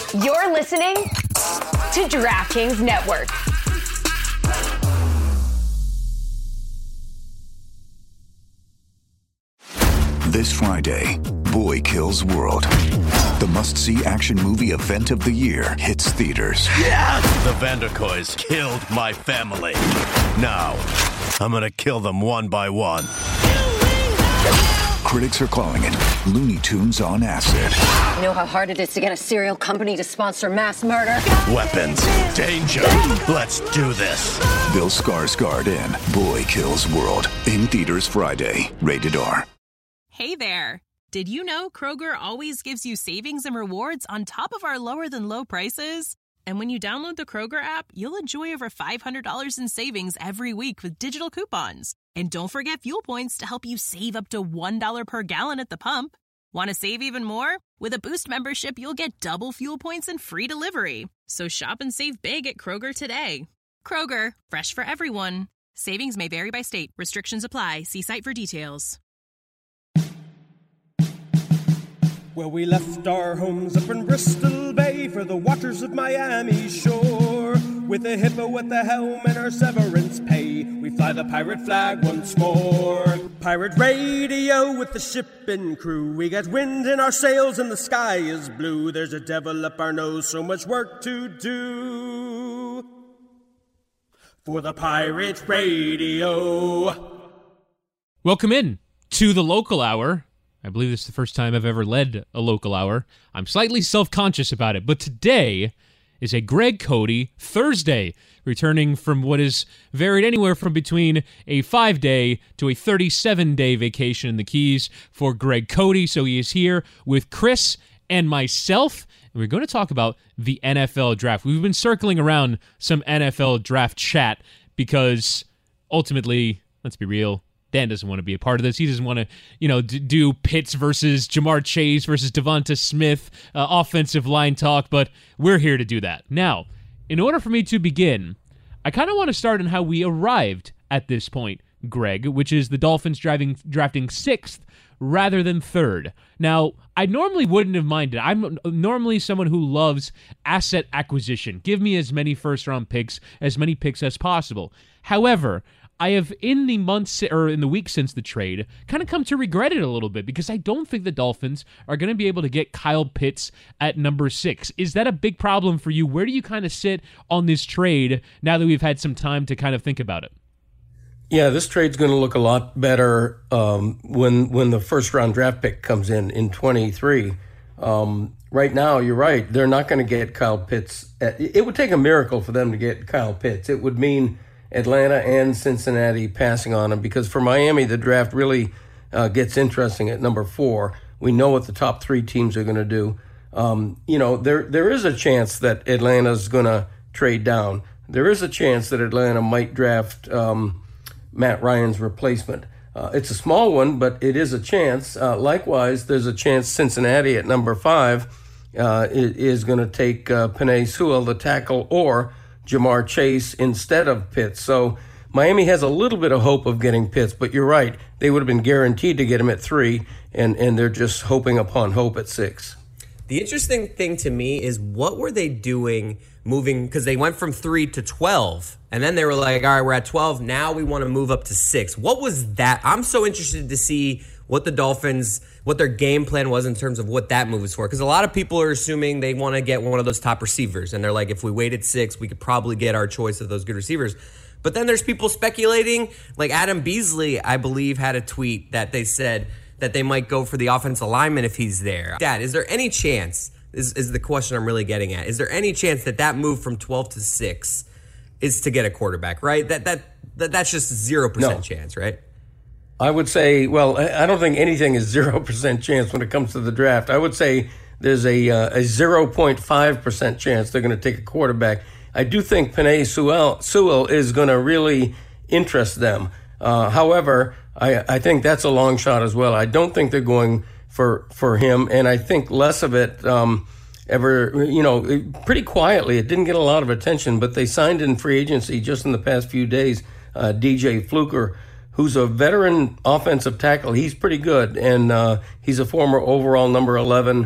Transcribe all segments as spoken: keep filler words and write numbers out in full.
You're listening to DraftKings Network. This Friday, Boy Kills World. The must-see action movie event of the year hits theaters. Yes! The Vanderkoys killed my family. Now, I'm gonna kill them one by one. Critics are calling it Looney Tunes on acid. You know how hard it is to get a serial company to sponsor mass murder? Weapons, danger, let's do this. Bill Skarsgård in Boy Kills World. In theaters Friday. Rated R. Hey there. Did you know Kroger always gives you savings and rewards on top of our lower-than-low prices? And when you download the Kroger app, you'll enjoy over five hundred dollars in savings every week with digital coupons. And don't forget fuel points to help you save up to one dollar per gallon at the pump. Want to save even more? With a Boost membership, you'll get double fuel points and free delivery. So shop and save big at Kroger today. Kroger, fresh for everyone. Savings may vary by state. Restrictions apply. See site for details. Well, we left our homes up in Bristol Bay for the waters of Miami shore. With a hippo at the helm and our severance pay, we fly the pirate flag once more. Pirate radio with the ship and crew. We got wind in our sails and the sky is blue. There's a devil up our nose, so much work to do. For the Pirate Radio. Welcome in to the Local Hour. I believe this is the first time I've ever led a local hour. I'm slightly self-conscious about it, but today is a Greg Cody Thursday, returning from what is varied anywhere from between a five-day to a thirty-seven-day vacation in the Keys for Greg Cody. So he is here with Chris and myself, and we're going to talk about the N F L draft. We've been circling around some N F L draft chat because ultimately, let's be real, Dan doesn't want to be a part of this. He doesn't want to, you know, d- do Pitts versus Jamar Chase versus Devonta Smith uh, offensive line talk, but we're here to do that. Now, in order for me to begin, I kind of want to start on how we arrived at this point, Greg, which is the Dolphins driving, drafting sixth rather than third. Now, I normally wouldn't have minded. I'm normally someone who loves asset acquisition. Give me as many first-round picks, as many picks as possible. However, I have, in the months or in the weeks since the trade, kind of come to regret it a little bit because I don't think the Dolphins are going to be able to get Kyle Pitts at number six. Is that a big problem for you? Where do you kind of sit on this trade now that we've had some time to kind of think about it? Yeah, this trade's going to look a lot better um, when when the first round draft pick comes in in twenty-three. Um, right now, you're right. They're not going to get Kyle Pitts. At, it would take a miracle for them to get Kyle Pitts. It would mean Atlanta and Cincinnati passing on him, because for Miami, the draft really uh, gets interesting at number four. We know what the top three teams are going to do. Um, you know, there there is a chance that Atlanta's going to trade down. There is a chance that Atlanta might draft um, Matt Ryan's replacement. Uh, it's a small one, but it is a chance. Uh, likewise, there's a chance Cincinnati at number five uh, is going to take uh, Penei Sewell, the tackle, or Jamar Chase instead of Pitts. So Miami has a little bit of hope of getting Pitts, but you're right. They would have been guaranteed to get him at three, and, and they're just hoping upon hope at six. The interesting thing to me is what were they doing moving, because they went from three to twelve, and then they were like, all right, we're at twelve, now we want to move up to six. What was that? I'm so interested to see what the Dolphins, what their game plan was in terms of what that move was for. Because a lot of people are assuming they want to get one of those top receivers. And they're like, if we waited six, we could probably get our choice of those good receivers. But then there's people speculating, like Adam Beasley, I believe, had a tweet that they said that they might go for the offensive lineman if he's there. Dad, is there any chance, is, is the question I'm really getting at, is there any chance that that move from twelve to six is to get a quarterback, right? That that, that That's just zero percent no. chance, right? I would say, well, I don't think anything is zero percent chance when it comes to the draft. I would say there's a uh, a zero point five percent chance they're going to take a quarterback. I do think Penei Sewell, Sewell is going to really interest them. Uh, however, I, I think that's a long shot as well. I don't think they're going for for him, and I think less of it um, ever, you know, pretty quietly. It didn't get a lot of attention, but they signed in free agency just in the past few days, uh, D J Fluker, who's a veteran offensive tackle. He's pretty good, and uh, he's a former overall number eleven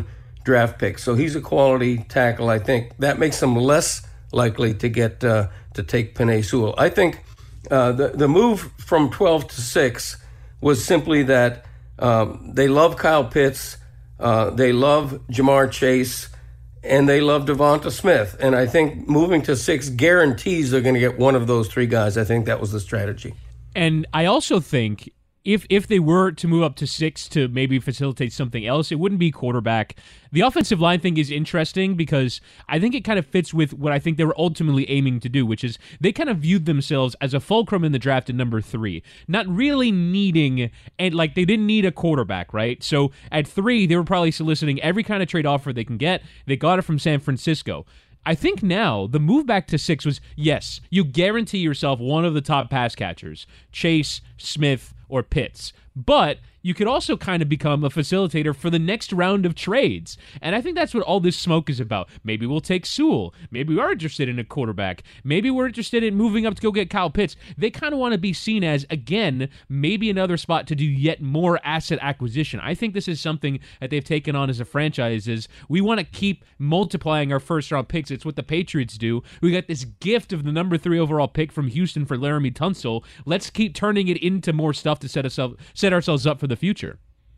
draft pick. So he's a quality tackle, I think. That makes him less likely to get uh, to take Penei Sewell. I think uh, the, the move from twelve to six was simply that um, they love Kyle Pitts, uh, they love Jamar Chase, and they love Devonta Smith. And I think moving to six guarantees they're going to get one of those three guys. I think that was the strategy. And I also think if if they were to move up to six to maybe facilitate something else, it wouldn't be quarterback. The offensive line thing is interesting because I think it kind of fits with what I think they were ultimately aiming to do, which is they kind of viewed themselves as a fulcrum in the draft at number three, not really needing, and like they didn't need a quarterback, right? So at three, they were probably soliciting every kind of trade offer they can get. They got it from San Francisco. I think now the move back to six was, yes, you guarantee yourself one of the top pass catchers, Chase, Smith, or Pitts. But you could also kind of become a facilitator for the next round of trades. And I think that's what all this smoke is about. Maybe we'll take Sewell. Maybe we are interested in a quarterback. Maybe we're interested in moving up to go get Kyle Pitts. They kind of want to be seen as, again, maybe another spot to do yet more asset acquisition. I think this is something that they've taken on as a franchise is we want to keep multiplying our first-round picks. It's what the Patriots do. We got this gift of the number three overall pick from Houston for Laramie Tunsil. Let's keep turning it into more stuff to set us up, set ourselves up for the future.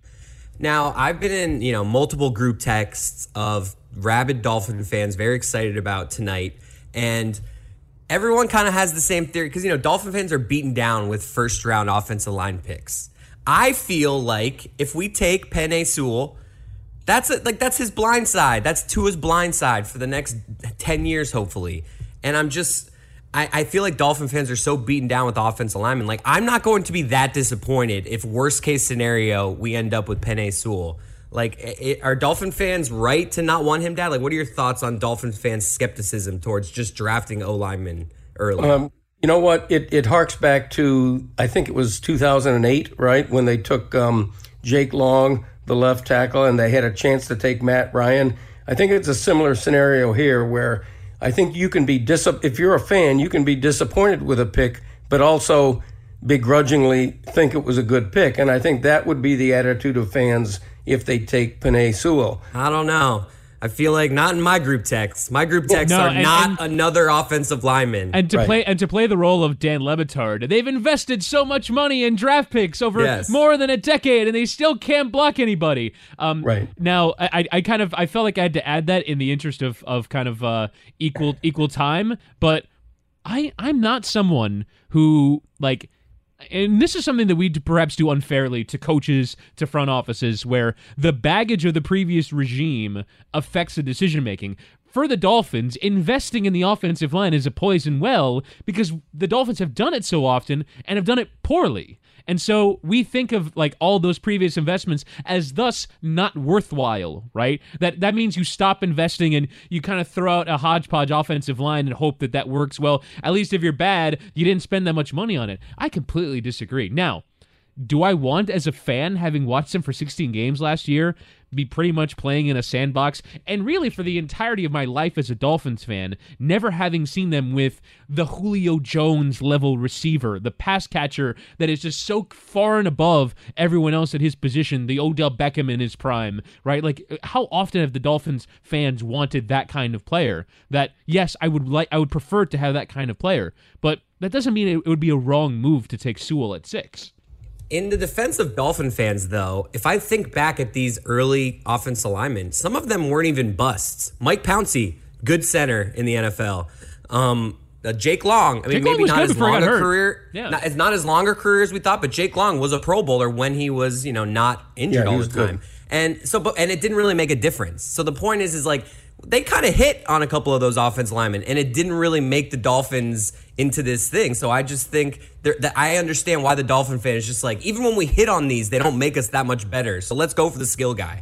Now, I've been in, you know, multiple group texts of rabid Dolphin fans very excited about tonight, and everyone kind of has the same theory because, you know, Dolphin fans are beaten down with first-round offensive line picks. I feel like if we take Penei Sewell, that's a, like that's his blind side. That's Tua's blind side for the next ten years, hopefully. And I'm just... I, I feel like Dolphin fans are so beaten down with offensive linemen. Like, I'm not going to be that disappointed if worst case scenario we end up with Penei Sewell. Like, it, are Dolphin fans right to not want him, Dad? Like, what are your thoughts on Dolphin fans' skepticism towards just drafting O linemen early? Um, you know what? It it harks back to, I think it was two thousand eight, right, when they took um, Jake Long, the left tackle, and they had a chance to take Matt Ryan. I think it's a similar scenario here where I think you can be dis- if you're a fan, you can be disappointed with a pick, but also begrudgingly think it was a good pick. And I think that would be the attitude of fans if they take Penei Sewell. I don't know. I feel like not in my group texts. My group texts no, are and, not and, another offensive lineman. And to right. play and to play the role of Dan Le Batard, they've invested so much money in draft picks over yes. more than a decade, and they still can't block anybody. Um, right now, I, I kind of I felt like I had to add that in the interest of of kind of uh, equal equal time, but I I'm not someone who like. And this is something that we perhaps do unfairly to coaches, to front offices, where the baggage of the previous regime affects the decision-making. For the Dolphins, investing in the offensive line is a poison well because the Dolphins have done it so often and have done it poorly. And so we think of like all those previous investments as thus not worthwhile, right? That that means you stop investing and you kind of throw out a hodgepodge offensive line and hope that that works well. At least if you're bad, you didn't spend that much money on it. I completely disagree. Now, do I want, as a fan, having watched them for sixteen games last year, be pretty much playing in a sandbox, and really for the entirety of my life as a Dolphins fan, never having seen them with the Julio Jones level receiver, the pass catcher that is just so far and above everyone else at his position, the Odell Beckham in his prime, right? Like, how often have the Dolphins fans wanted that kind of player? That, yes, I would like, I would prefer to have that kind of player, but that doesn't mean it would be a wrong move to take Sewell at six. In the defense of Dolphin fans, though, if I think back at these early offensive linemen, some of them weren't even busts. Mike Pouncey, good center in the N F L. Um, uh, Jake Long, I mean, Jake maybe Long not as long a career. Yeah. Not, it's not as long a career as we thought, but Jake Long was a Pro Bowler when he was, you know, not injured yeah, all was the time. Good. And so, but and it didn't really make a difference. So the point is, is like they kind of hit on a couple of those offensive linemen, and it didn't really make the Dolphins into this thing. So I just think that I understand why the Dolphin fan is just like, even when we hit on these, they don't make us that much better. So let's go for the skill guy.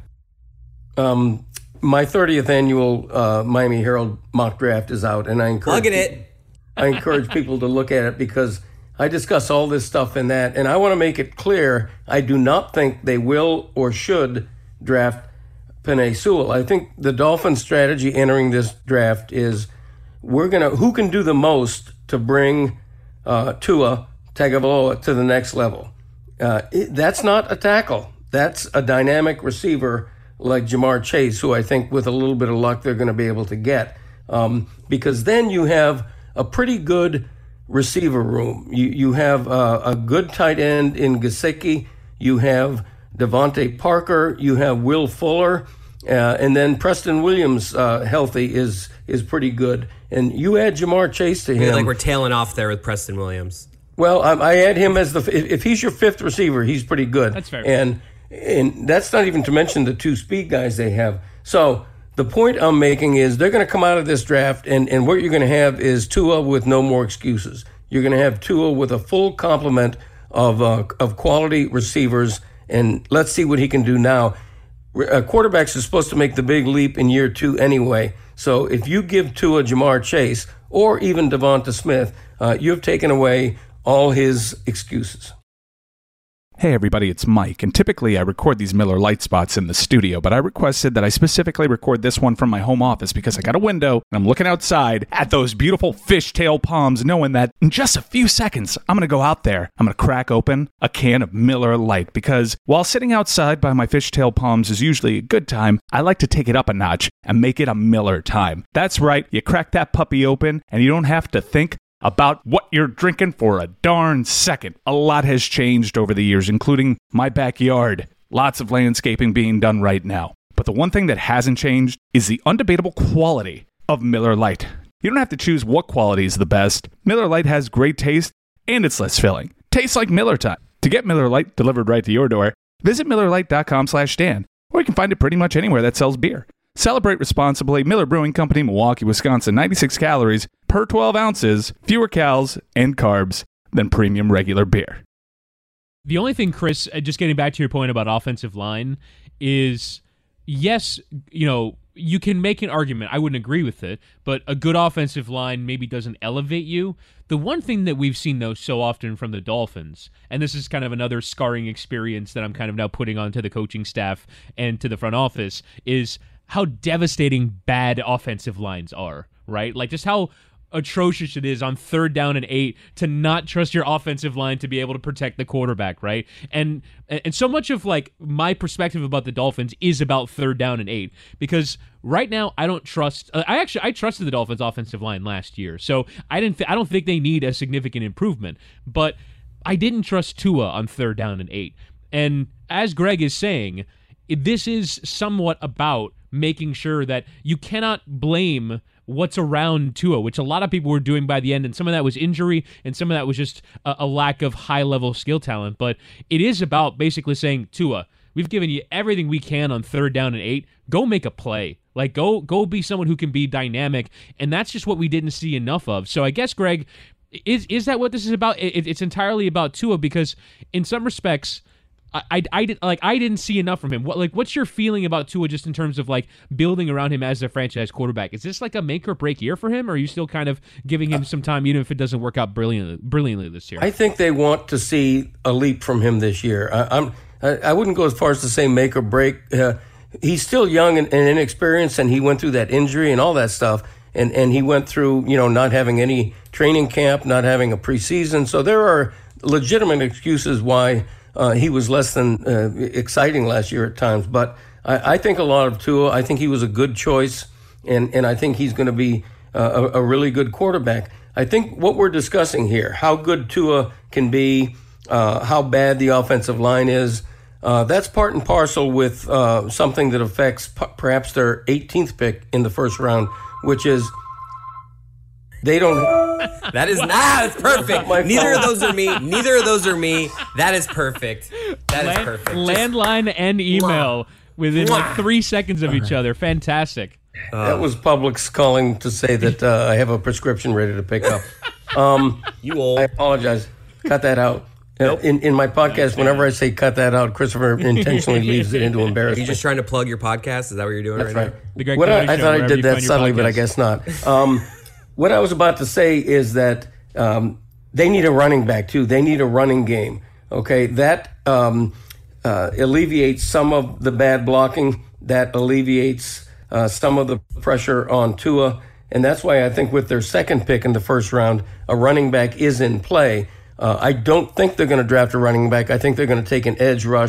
Um, my thirtieth annual uh, Miami Herald mock draft is out, and I encourage Plugging it. I encourage people to look at it because I discuss all this stuff in that, and I want to make it clear I do not think they will or should draft Penei Sewell. I think the Dolphins' strategy entering this draft is we're gonna who can do the most to bring uh, Tua Tagovailoa to the next level. Uh, it, that's not a tackle. That's a dynamic receiver like Jamar Chase, who I think with a little bit of luck they're going to be able to get. Um, because then you have a pretty good receiver room. You you have uh, a good tight end in Gesicki. You have Devontae Parker. You have Will Fuller. Uh, and then Preston Williams, uh, healthy, is is pretty good. And you add Jamar Chase to him. Like we're tailing off there with Preston Williams. Well, I, I add him as the if, if he's your fifth receiver, he's pretty good. That's fair. And and that's not even to mention the two speed guys they have. So the point I'm making is they're going to come out of this draft, and, and what you're going to have is Tua with no more excuses. You're going to have Tua with a full complement of uh, of quality receivers, and let's see what he can do now. Uh, quarterbacks are supposed to make the big leap in year two anyway. So if you give Tua Jamar Chase or even Devonta Smith, uh, you've taken away all his excuses. Hey everybody, it's Mike, and typically I record these Miller Lite spots in the studio, but I requested that I specifically record this one from my home office because I got a window and I'm looking outside at those beautiful fishtail palms, knowing that in just a few seconds I'm going to go out there, I'm going to crack open a can of Miller Lite, because while sitting outside by my fishtail palms is usually a good time, I like to take it up a notch and make it a Miller time. That's right, you crack that puppy open and you don't have to think about what you're drinking for a darn second. A lot has changed over the years, including my backyard. Lots of landscaping being done right now. But the one thing that hasn't changed is the undebatable quality of Miller Lite. You don't have to choose what quality is the best. Miller Lite has great taste, and it's less filling. Tastes like Miller time. To get Miller Lite delivered right to your door, visit Miller Lite dot com slash Dan, or you can find it pretty much anywhere that sells beer. Celebrate responsibly. Miller Brewing Company, Milwaukee, Wisconsin. ninety-six calories per twelve ounces, fewer calories and carbs than premium regular beer. The only thing, Chris, uh, just getting back to your point about offensive line, is yes, you know, you can make an argument. I wouldn't agree with it, but a good offensive line maybe doesn't elevate you. The one thing that we've seen, though, so often from the Dolphins, and this is kind of another scarring experience that I'm kind of now putting onto the coaching staff and to the front office, is how devastating bad offensive lines are, right? Like just how atrocious it is on third down and eight to not trust your offensive line to be able to protect the quarterback, right? And and so much of like my perspective about the Dolphins is about third down and eight, because right now I don't trust. I actually I trusted the Dolphins' offensive line last year, so I didn't. Th- I don't think they need a significant improvement, but I didn't trust Tua on third down and eight. And as Greg is saying, this is somewhat about making sure that you cannot blame what's around Tua, which a lot of people were doing by the end, and some of that was injury, and some of that was just a, a lack of high-level skill talent. But it is about basically saying, Tua, we've given you everything we can on third down and eight. Go make a play. Like, go go be someone who can be dynamic, and that's just what we didn't see enough of. So I guess, Greg, is is that what this is about? It, it's entirely about Tua, because in some respects, I, I, I, did, like, I didn't see enough from him. What like what's your feeling about Tua just in terms of like building around him as a franchise quarterback? Is this like a make or break year for him, or are you still kind of giving him some time even if it doesn't work out brilliantly brilliantly this year? I think they want to see a leap from him this year. I, I'm I, I wouldn't go as far as to say make or break. Uh, he's still young and, and inexperienced, and he went through that injury and all that stuff, and and he went through you know not having any training camp, not having a preseason. So there are legitimate excuses why Uh, he was less than uh, exciting last year at times, but I, I think a lot of Tua. I think he was a good choice, and, and I think he's going to be uh, a, a really good quarterback. I think what we're discussing here, how good Tua can be, uh, how bad the offensive line is, uh, that's part and parcel with uh, something that affects p- perhaps their eighteenth pick in the first round, which is they don't. That is not. That's perfect. Neither of those are me. Neither of those are me. That is perfect. That Land, is perfect. Landline Just, and email mwah, within mwah. like three seconds of each other. Fantastic. Uh, that was Publix calling to say that uh, I have a prescription ready to pick up. Um, you old. I apologize. Cut that out. Nope. In in my podcast, whenever I say cut that out, Christopher intentionally leaves it into embarrassment. Are you just trying to plug your podcast? Is that what you're doing That's right, right. now? The Greg what I, I Show, thought I did that subtly, podcast. but I guess not. Um, what I was about to say is that um, they need a running back, too. They need a running game. Okay, that um, uh, alleviates some of the bad blocking. That alleviates uh, some of the pressure on Tua. And that's why I think with their second pick in the first round, a running back is in play. Uh, I don't think they're going to draft a running back. I think they're going to take an edge rush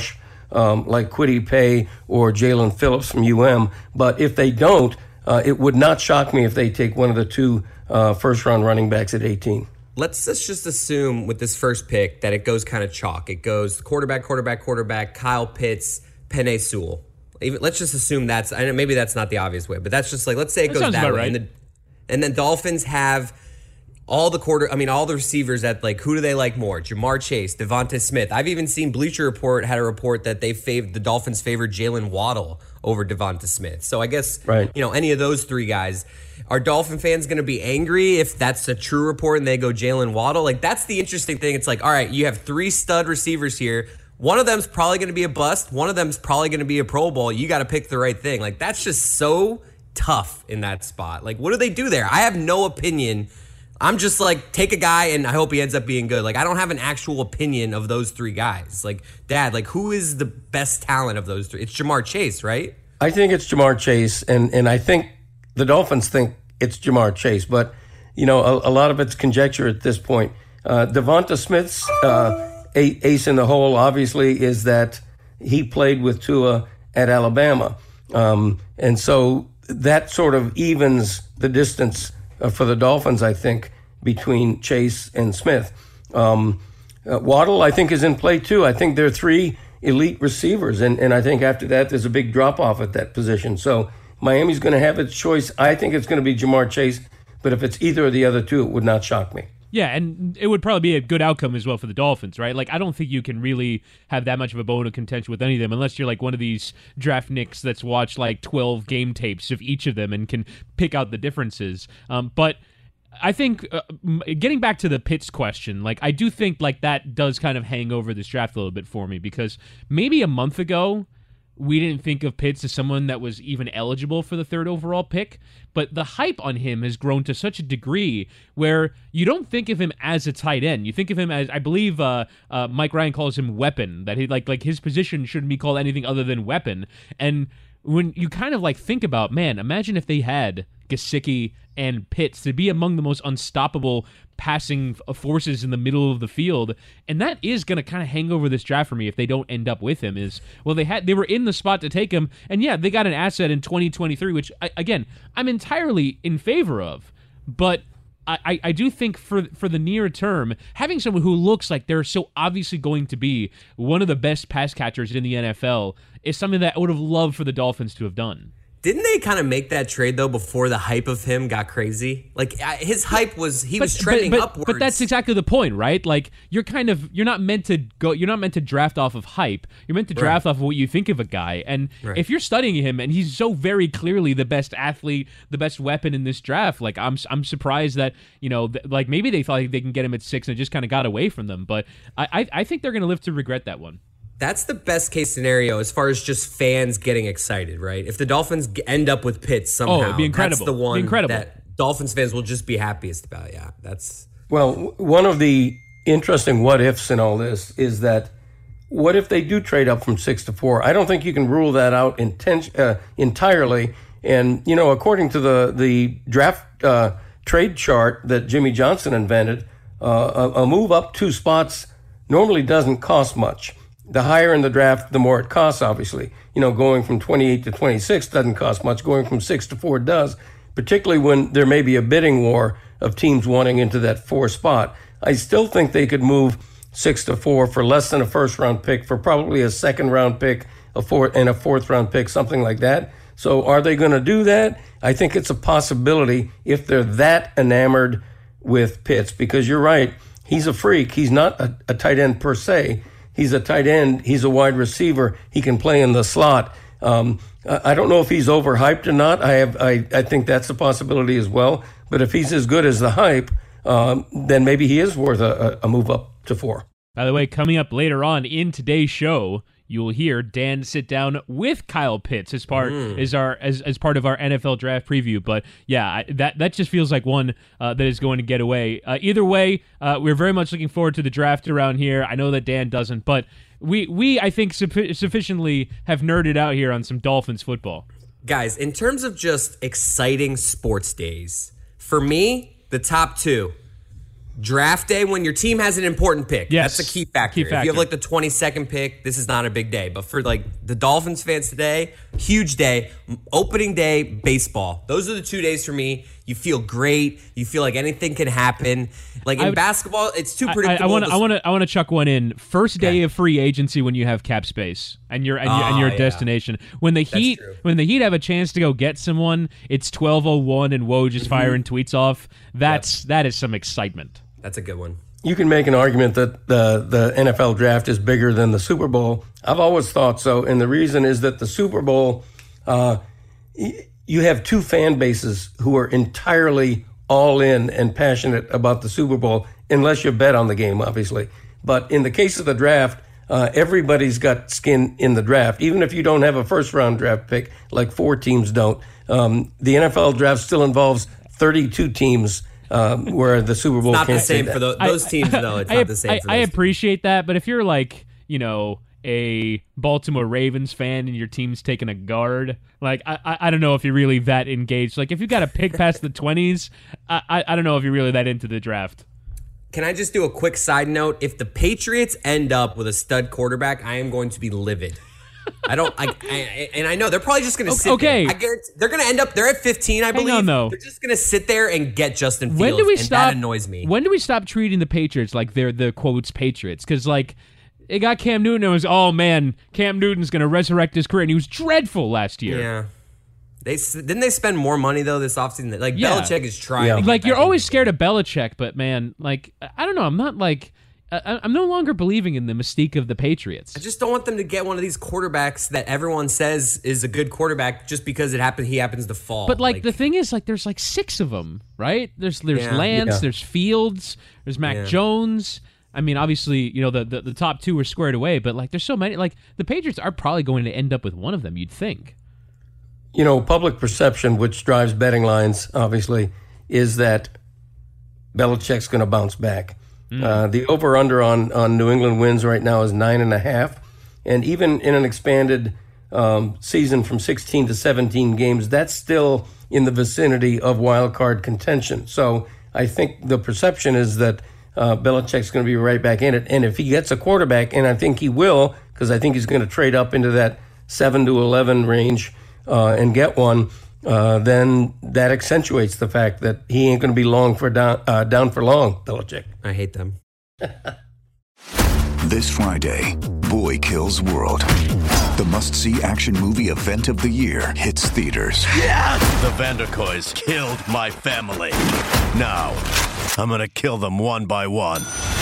um, like Kwity Paye or Jalen Phillips from U M. But if they don't, uh, it would not shock me if they take one of the two uh, first-round running backs at eighteen. Let's, let's just assume with this first pick that it goes kind of chalk. It goes quarterback, quarterback, quarterback, Kyle Pitts, Penei Sewell. Even, let's just assume that's, I know maybe that's not the obvious way, but that's just like, let's say it that goes that way. Right. And, the, and then Dolphins have all the quarter, I mean, all the receivers that, like, who do they like more? Jamar Chase, Devonta Smith. I've even seen Bleacher Report had a report that they favored, the Dolphins favored Jalen Waddle over Devonta Smith. So I guess, right. you know, any of those three guys. Are Dolphin fans going to be angry if that's a true report and they go Jalen Waddle? Like, that's the interesting thing. It's like, all right, you have three stud receivers here. One of them's probably going to be a bust. One of them's probably going to be a Pro Bowl. You got to pick the right thing. Like, that's just so tough in that spot. Like, what do they do there? I have no opinion. I'm just like, take a guy and I hope he ends up being good. Like, I don't have an actual opinion of those three guys. Like, Dad, like, who is the best talent of those three? It's Jamar Chase, right? I think it's Jamar Chase, and, and I think the Dolphins think it's Jamar Chase, but, you know, a, a lot of it's conjecture at this point. Uh, Devonta Smith's uh, ace in the hole, obviously, is that he played with Tua at Alabama. Um, and so that sort of evens the distance uh, for the Dolphins, I think, between Chase and Smith. Um, uh, Waddle, I think, is in play, too. I think there are three elite receivers, and, and I think after that there's a big drop-off at that position. So Miami's going to have its choice. I think it's going to be Jamar Chase, but if it's either of the other two, it would not shock me. Yeah, and it would probably be a good outcome as well for the Dolphins, right? Like, I don't think you can really have that much of a bone of contention with any of them unless you're like one of these draft nicks that's watched like twelve game tapes of each of them and can pick out the differences. Um, but I think uh, getting back to the Pitts question, like, I do think like that does kind of hang over this draft a little bit for me, because maybe a month ago we didn't think of Pitts as someone that was even eligible for the third overall pick, but the hype on him has grown to such a degree where you don't think of him as a tight end. You think of him as, I believe uh, uh, Mike Ryan calls him weapon, that he like like his position shouldn't be called anything other than weapon. And when you kind of like think about, man, imagine if they had Gesicki and Pitts to be among the most unstoppable passing forces in the middle of the field, and that is going to kind of hang over this draft for me if they don't end up with him. Is well, they had they were in the spot to take him, and yeah, they got an asset in twenty twenty-three, which I, again I'm entirely in favor of, but I, I do think for for the near term, having someone who looks like they're so obviously going to be one of the best pass catchers in the N F L is something that I would have loved for the Dolphins to have done. Didn't they kind of make that trade, though, before the hype of him got crazy? Like, his hype was, he but, was trending but, but, upwards. But that's exactly the point, right? Like, you're kind of, you're not meant to go, you're not meant to draft off of hype. You're meant to draft right. off of what you think of a guy. And right. if you're studying him and he's so very clearly the best athlete, the best weapon in this draft, like, I'm I'm surprised that, you know, th- like, maybe they thought they can get him at six and it just kind of got away from them. But I, I, I think they're going to live to regret that one. That's the best case scenario as far as just fans getting excited, right? If the Dolphins end up with Pitts somehow, oh, it'd be incredible. That's the one incredible. that Dolphins fans will just be happiest about. Yeah, that's... Well, one of the interesting what-ifs in all this is that what if they do trade up from six to four? I don't think you can rule that out inten- uh, entirely. And, you know, according to the, the draft uh, trade chart that Jimmy Johnson invented, uh, a, a move up two spots normally doesn't cost much. The higher in the draft, the more it costs, obviously. You know, going from twenty-eight to twenty-six doesn't cost much. Going from six to four does, particularly when there may be a bidding war of teams wanting into that four spot. I still think they could move six to four for less than a first-round pick, for probably a second-round pick, a fourth, and a fourth-round pick, something like that. So are they going to do that? I think it's a possibility if they're that enamored with Pitts, because you're right. He's a freak. He's not a, a tight end per se. He's a tight end. He's a wide receiver. He can play in the slot. Um, I don't know if he's overhyped or not. I have. I, I think that's a possibility as well. But if he's as good as the hype, um, then maybe he is worth a, a move up to four. By the way, coming up later on in today's show, you will hear Dan sit down with Kyle Pitts as part mm. as our as, as part of our N F L draft preview. But yeah, I, that that just feels like one uh, that is going to get away. Uh, either way, uh, we're very much looking forward to the draft around here. I know that Dan doesn't, but we we I think su- sufficiently have nerded out here on some Dolphins football. Guys, in terms of just exciting sports days, for me, the top two, Draft day, when your team has an important pick. Yes. That's a key factor. Key If factor. you have like the twenty-second pick, this is not a big day. But for like the Dolphins fans today, huge day. Opening day, baseball. Those are the two days for me. You feel great. You feel like anything can happen. Like in I, basketball, it's too I, predictable. I want to I want to I want to chuck one in. First day Okay. of free agency when you have cap space and you're and, you're, and Oh, your yeah. destination. When the Heat true. when the Heat have a chance to go get someone, it's twelve oh one and Woj just firing tweets off. That's that is some excitement. That's a good one. You can make an argument that the, the N F L draft is bigger than the Super Bowl. I've always thought so, and the reason is that the Super Bowl, uh, y- you have two fan bases who are entirely all in and passionate about the Super Bowl, unless you bet on the game, obviously. But in the case of the draft, uh, everybody's got skin in the draft. Even if you don't have a first-round draft pick, like four teams don't, um, the N F L draft still involves thirty-two teams. Um, where the Super Bowl It's not can't the same say for that. the, those teams, though. It's I, not the same I, for I those appreciate that, but if you're like, you know, a Baltimore Ravens fan and your team's taking a guard, like I, I, I don't know if you're really that engaged. Like if you got a pick past the twenties, I, I, I don't know if you're really that into the draft. Can I just do a quick side note? If the Patriots end up with a stud quarterback, I am going to be livid. I don't, I, I, and I know they're probably just going to sit Okay. there. I guarantee they're going to end up. They're at fifteen, I Hang believe. on, though. They're just going to sit there and get Justin Fields. When do we and stop? That annoys me. When do we stop treating the Patriots like they're the quotes Patriots? Because like it got Cam Newton. And it was oh man, Cam Newton's going to resurrect his career, and he was dreadful last year. Yeah. They didn't they spend more money though this offseason? Like Yeah. Belichick is trying. Yeah. To get Like back you're in always the scared game. of Belichick, but man, like I don't know. I'm not like I, I'm no longer believing in the mystique of the Patriots. I just don't want them to get one of these quarterbacks that everyone says is a good quarterback just because it happens. He happens to fall. But like, the thing is, like there's like six of them, right? There's there's Yeah. Lance, Yeah. there's Fields, there's Mac Yeah. Jones. I mean, obviously, you know the, the the top two were squared away, but like there's so many. Like the Patriots are probably going to end up with one of them. You'd think. You know, public perception, which drives betting lines, obviously, is that Belichick's going to bounce back. Mm. Uh, the over-under on, on New England wins right now is nine and a half. And even in an expanded um, season from sixteen to seventeen games, that's still in the vicinity of wild card contention. So I think the perception is that uh, Belichick's going to be right back in it. And if he gets a quarterback, and I think he will, because I think he's going to trade up into that seven to eleven range uh, and get one, uh, then that accentuates the fact that he ain't going to be long for down, uh, down for long, Belichick. I hate them. This Friday, Boy Kills World. The must-see action movie event of the year hits theaters. The Vanderkoys killed my family. Now, I'm gonna kill them one by one.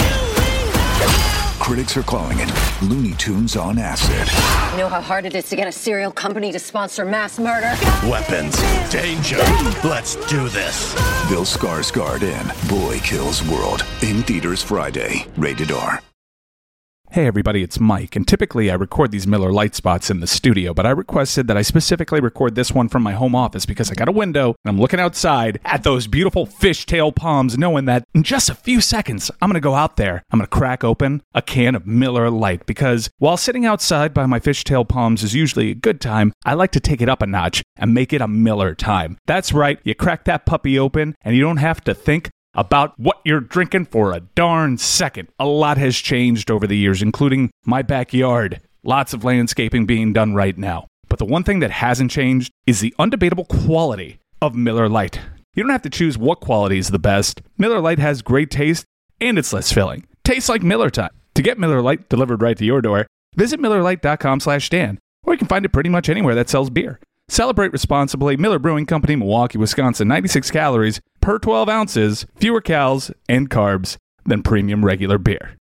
Critics are calling it Looney Tunes on acid. You know how hard it is to get a serial company to sponsor mass murder? Weapons, danger. Let's do this. Bill Skarsgård in Boy Kills World. In theaters Friday. Rated R. Hey everybody, it's Mike, and typically I record these Miller Lite spots in the studio, but I requested that I specifically record this one from my home office because I got a window and I'm looking outside at those beautiful fishtail palms, knowing that in just a few seconds I'm going to go out there, I'm going to crack open a can of Miller Lite, because while sitting outside by my fishtail palms is usually a good time, I like to take it up a notch and make it a Miller time. That's right, you crack that puppy open and you don't have to think about what you're drinking for a darn second. A lot has changed over the years, including my backyard. Lots of landscaping being done right now. But the one thing that hasn't changed is the undebatable quality of Miller Lite. You don't have to choose what quality is the best. Miller Lite has great taste, and it's less filling. Tastes like Miller time. To get Miller Lite delivered right to your door, visit Miller Lite dot com slash Dan, or you can find it pretty much anywhere that sells beer. Celebrate responsibly. Miller Brewing Company, Milwaukee, Wisconsin. ninety-six calories per twelve ounces, fewer calories and carbs than premium regular beer.